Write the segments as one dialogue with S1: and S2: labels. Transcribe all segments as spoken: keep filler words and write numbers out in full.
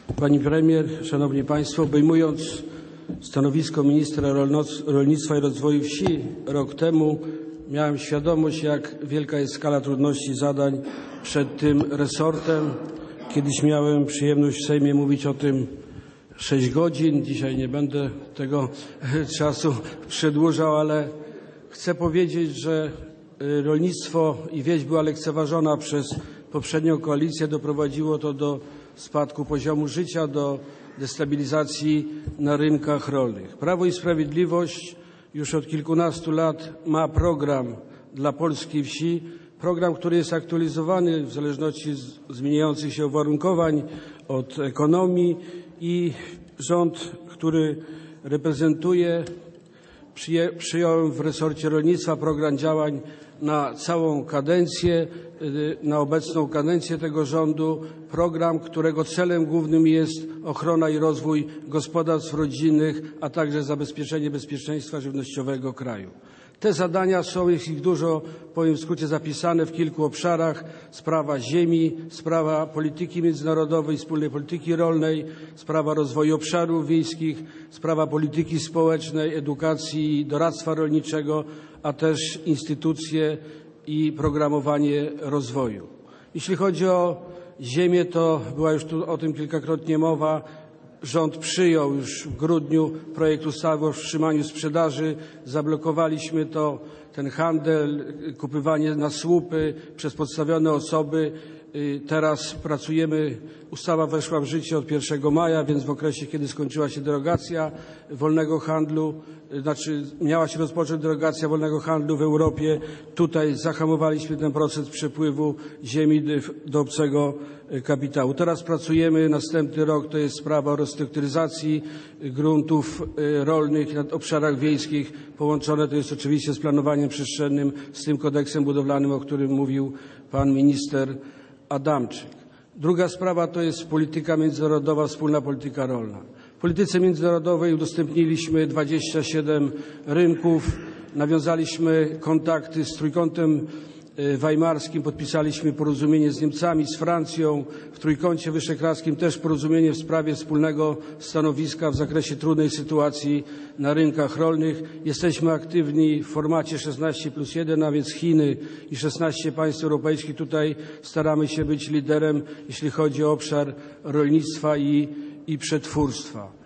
S1: Pani Premier, Szanowni Państwo, obejmując stanowisko ministra rolnictwa i rozwoju wsi rok temu, miałem świadomość, jak wielka jest skala trudności i zadań przed tym resortem. Kiedyś miałem przyjemność w Sejmie mówić o tym sześć godzin. Dzisiaj nie będę tego czasu przedłużał, ale chcę powiedzieć, że rolnictwo i wieś była lekceważona przez poprzednią koalicję. Doprowadziło to do spadku poziomu życia, do destabilizacji na rynkach rolnych. Prawo i Sprawiedliwość już od kilkunastu lat ma program dla polskiej wsi, program, który jest aktualizowany w zależności z zmieniających się uwarunkowań, od ekonomii, i rząd, który reprezentuję, przyjąłem w resorcie rolnictwa program działań na całą kadencję, na obecną kadencję tego rządu, program, którego celem głównym jest ochrona i rozwój gospodarstw rodzinnych, a także zabezpieczenie bezpieczeństwa żywnościowego kraju. Te zadania są, jest ich dużo, powiem w skrócie, zapisane w kilku obszarach: sprawa ziemi, sprawa polityki międzynarodowej, wspólnej polityki rolnej, sprawa rozwoju obszarów wiejskich, sprawa polityki społecznej, edukacji i doradztwa rolniczego, a też instytucje i programowanie rozwoju. Jeśli chodzi o ziemię, to była już tu o tym kilkakrotnie mowa. Rząd przyjął już w grudniu projekt ustawy o wstrzymaniu sprzedaży. Zablokowaliśmy to, ten handel, kupywanie na słupy przez podstawione osoby. Teraz pracujemy, ustawa weszła w życie od pierwszego maja, więc w okresie, kiedy skończyła się derogacja wolnego handlu, znaczy miała się rozpocząć derogacja wolnego handlu w Europie, tutaj zahamowaliśmy ten proces przepływu ziemi do obcego kapitału. Teraz pracujemy, następny rok to jest sprawa o restrukturyzacji gruntów rolnych na obszarach wiejskich. Połączone to jest oczywiście z planowaniem przestrzennym, z tym kodeksem budowlanym, o którym mówił pan minister Adamczyk. Druga sprawa to jest polityka międzynarodowa, wspólna polityka rolna. W polityce międzynarodowej udostępniliśmy dwadzieścia siedem rynków, nawiązaliśmy kontakty z Trójkątem Weimarskim, podpisaliśmy porozumienie z Niemcami, z Francją, w Trójkącie Wyszehradzkim też porozumienie w sprawie wspólnego stanowiska w zakresie trudnej sytuacji na rynkach rolnych. Jesteśmy aktywni w formacie szesnaście plus jeden, a więc Chiny i szesnaście państw europejskich. Tutaj staramy się być liderem, jeśli chodzi o obszar rolnictwa i, i przetwórstwa.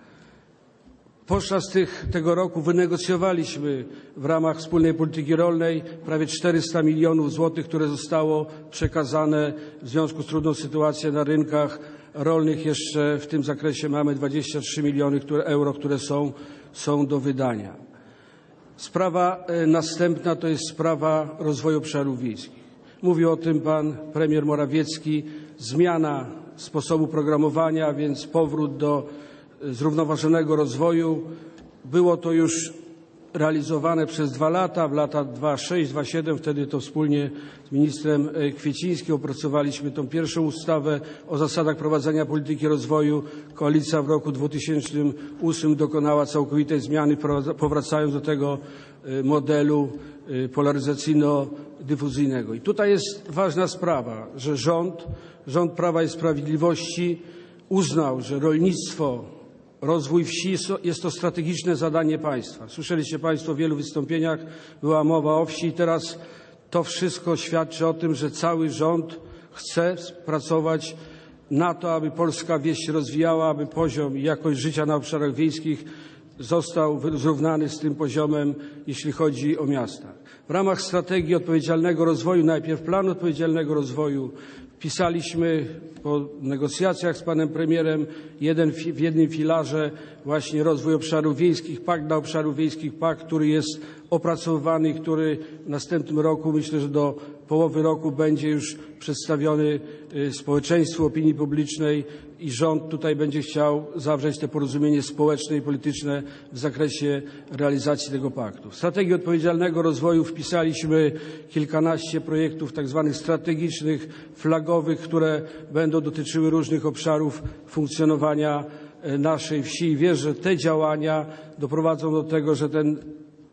S1: Podczas tych, tego roku wynegocjowaliśmy w ramach wspólnej polityki rolnej prawie czterysta milionów złotych, które zostało przekazane w związku z trudną sytuacją na rynkach rolnych. Jeszcze w tym zakresie mamy dwadzieścia trzy miliony euro, które są, są do wydania. Sprawa następna to jest sprawa rozwoju obszarów wiejskich. Mówił o tym pan premier Morawiecki. Zmiana sposobu programowania, a więc powrót do zrównoważonego rozwoju. Było to już realizowane przez dwa lata, w lata dwa tysiące szóstym dwa tysiące siódmym, wtedy to wspólnie z ministrem Kwiecińskim opracowaliśmy tą pierwszą ustawę o zasadach prowadzenia polityki rozwoju. Koalicja w roku dwa tysiące ósmym dokonała całkowitej zmiany, powracając do tego modelu polaryzacyjno-dyfuzyjnego. I tutaj jest ważna sprawa, że rząd, rząd Prawa i Sprawiedliwości uznał, że rolnictwo, rozwój wsi jest to strategiczne zadanie państwa. Słyszeliście Państwo w wielu wystąpieniach, była mowa o wsi i teraz to wszystko świadczy o tym, że cały rząd chce pracować na to, aby polska wieś się rozwijała, aby poziom i jakość życia na obszarach wiejskich został zrównany z tym poziomem, jeśli chodzi o miasta. W ramach strategii odpowiedzialnego rozwoju, najpierw planu odpowiedzialnego rozwoju, wpisaliśmy po negocjacjach z panem premierem jeden, w jednym filarze właśnie rozwój obszarów wiejskich, pakt dla obszarów wiejskich, pakt, który jest opracowywany i który w następnym roku, myślę, że do połowy roku będzie już przedstawiony społeczeństwu, opinii publicznej i rząd tutaj będzie chciał zawrzeć te porozumienie społeczne i polityczne w zakresie realizacji tego paktu. W strategii odpowiedzialnego rozwoju wpisaliśmy kilkanaście projektów tak zwanych strategicznych, flagowych, które będą dotyczyły różnych obszarów funkcjonowania naszej wsi. Wierzę, że te działania doprowadzą do tego, że ten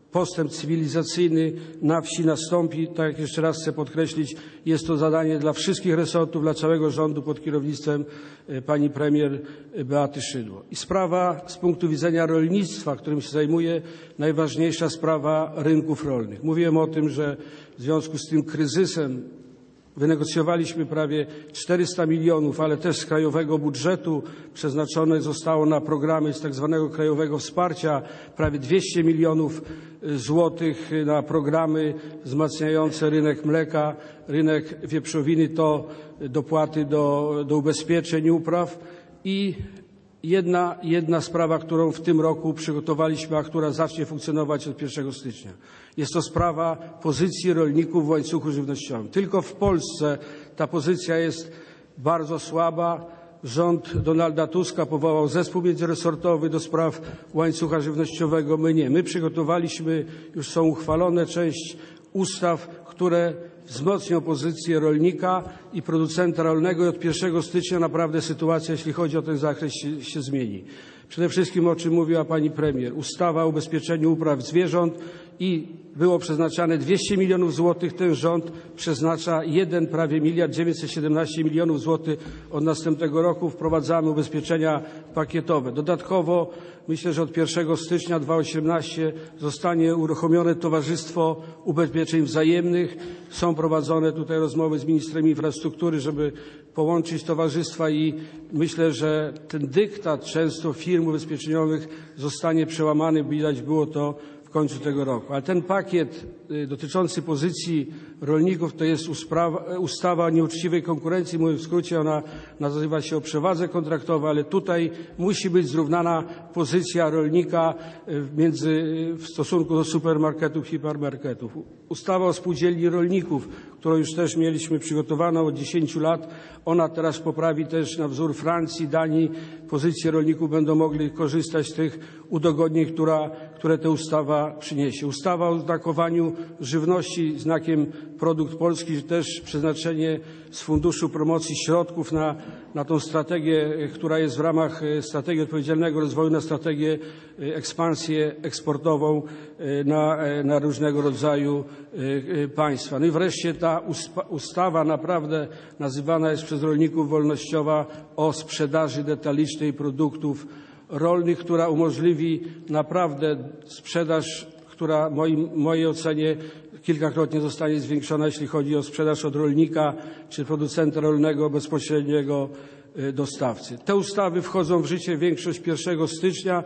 S1: postęp cywilizacyjny na wsi nastąpi. Tak jak jeszcze raz chcę podkreślić, jest to zadanie dla wszystkich resortów, dla całego rządu pod kierownictwem pani premier Beaty Szydło. I sprawa z punktu widzenia rolnictwa, którym się zajmuję, najważniejsza sprawa rynków rolnych. Mówiłem o tym, że w związku z tym kryzysem wynegocjowaliśmy prawie czterysta milionów, ale też z krajowego budżetu przeznaczone zostało na programy z tak zwanego krajowego wsparcia prawie dwieście milionów złotych na programy wzmacniające rynek mleka, rynek wieprzowiny, to dopłaty do, do ubezpieczeń upraw i Jedna, jedna sprawa, którą w tym roku przygotowaliśmy, a która zacznie funkcjonować od pierwszego stycznia. Jest to sprawa pozycji rolników w łańcuchu żywnościowym. Tylko w Polsce ta pozycja jest bardzo słaba. Rząd Donalda Tuska powołał zespół międzyresortowy do spraw łańcucha żywnościowego. My nie. My przygotowaliśmy, już są uchwalone część ustaw, które wzmocnią pozycję rolnika i producenta rolnego i od pierwszego stycznia naprawdę sytuacja, jeśli chodzi o ten zakres, się, się zmieni. Przede wszystkim, o czym mówiła pani premier, ustawa o ubezpieczeniu upraw zwierząt i było przeznaczane dwieście milionów złotych. Ten rząd przeznacza jeden prawie miliard dziewięćset siedemnaście milionów złotych. Od następnego roku wprowadzamy ubezpieczenia pakietowe. Dodatkowo myślę, że od pierwszego stycznia dwa tysiące osiemnastego zostanie uruchomione Towarzystwo Ubezpieczeń Wzajemnych. Są prowadzone tutaj rozmowy z ministrem infrastruktury, żeby połączyć towarzystwa i myślę, że ten dyktat często firm ubezpieczeniowych zostanie przełamany. Widać było to w końcu tego roku. Ale ten pakiet dotyczący pozycji rolników to jest ustawa o nieuczciwej konkurencji. Mówię w skrócie, ona nazywa się o przewadze kontraktowej, ale tutaj musi być zrównana pozycja rolnika między, w stosunku do supermarketów, hipermarketów. Ustawa o spółdzielni rolników, którą już też mieliśmy przygotowaną od dziesięciu lat, ona teraz poprawi też na wzór Francji, Danii pozycję rolników, będą mogli korzystać z tych udogodnień, która, które ta ustawa przyniesie. Ustawa o znakowaniu żywności znakiem produkt polski, też przeznaczenie z Funduszu Promocji środków na, na tą strategię, która jest w ramach strategii odpowiedzialnego rozwoju, na strategię ekspansję eksportową na, na różnego rodzaju państwa. No i wreszcie ta ustawa naprawdę nazywana jest przez rolników wolnościowa o sprzedaży detalicznej produktów rolnych, która umożliwi naprawdę sprzedaż, która w moim, mojej ocenie kilkakrotnie zostanie zwiększona, jeśli chodzi o sprzedaż od rolnika czy producenta rolnego bezpośredniego dostawcy. Te ustawy wchodzą w życie, większość pierwszego stycznia.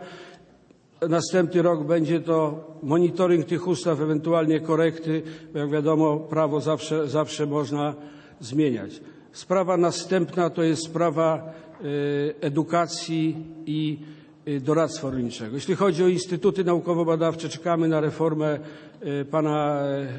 S1: Następny rok będzie to monitoring tych ustaw, ewentualnie korekty, bo jak wiadomo, prawo zawsze, zawsze można zmieniać. Sprawa następna to jest sprawa edukacji i doradztwa rolniczego. Jeśli chodzi o instytuty naukowo-badawcze, czekamy na reformę pana,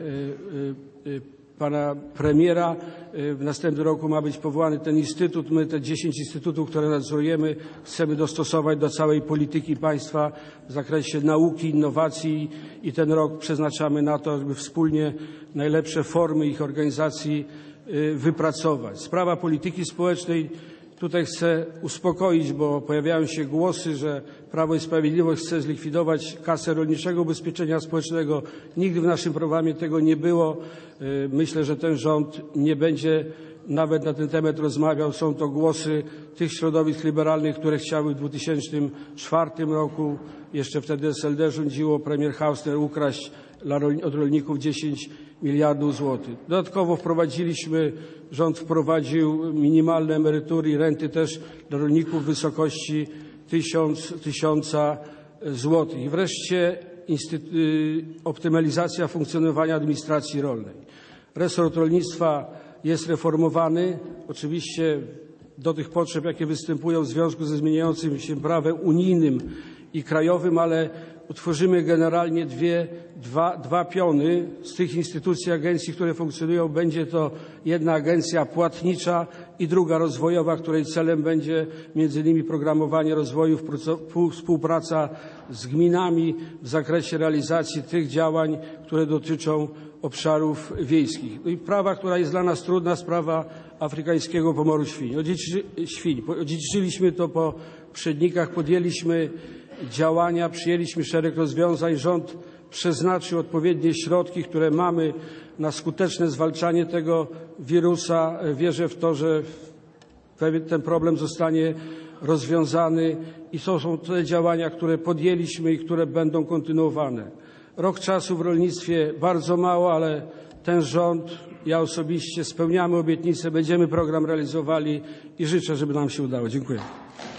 S1: pana premiera. W następnym roku ma być powołany ten instytut. My te dziesięć instytutów, które nadzorujemy, chcemy dostosować do całej polityki państwa w zakresie nauki, innowacji i ten rok przeznaczamy na to, żeby wspólnie najlepsze formy ich organizacji wypracować. Sprawa polityki społecznej. Tutaj chcę uspokoić, bo pojawiają się głosy, że Prawo i Sprawiedliwość chce zlikwidować Kasę Rolniczego Ubezpieczenia Społecznego. Nigdy w naszym programie tego nie było. Myślę, że ten rząd nie będzie nawet na ten temat rozmawiał. Są to głosy tych środowisk liberalnych, które chciały w dwa tysiące czwartym roku, jeszcze wtedy S L D rządziło, premier Hausner, ukraść od rolników dziesięć miliardów złotych. Dodatkowo wprowadziliśmy, rząd wprowadził minimalne emerytury i renty też dla rolników w wysokości tysiąca złotych. I wreszcie optymalizacja funkcjonowania administracji rolnej. Resort rolnictwa jest reformowany. Oczywiście do tych potrzeb, jakie występują w związku ze zmieniającym się prawem unijnym i krajowym, ale utworzymy generalnie dwie, dwa, dwa piony z tych instytucji, agencji, które funkcjonują. Będzie to jedna agencja płatnicza i druga rozwojowa, której celem będzie między innymi programowanie rozwoju, współpraca z gminami w zakresie realizacji tych działań, które dotyczą obszarów wiejskich. No i sprawa, która jest dla nas trudna, sprawa afrykańskiego pomoru świń. Odziedziczyliśmy to po poprzednikach, podjęliśmy działania, przyjęliśmy szereg rozwiązań. Rząd przeznaczył odpowiednie środki, które mamy na skuteczne zwalczanie tego wirusa. Wierzę w to, że ten problem zostanie rozwiązany i to są te działania, które podjęliśmy i które będą kontynuowane. Rok czasu w rolnictwie bardzo mało, ale ten rząd, ja osobiście spełniamy obietnice, będziemy program realizowali i życzę, żeby nam się udało. Dziękuję.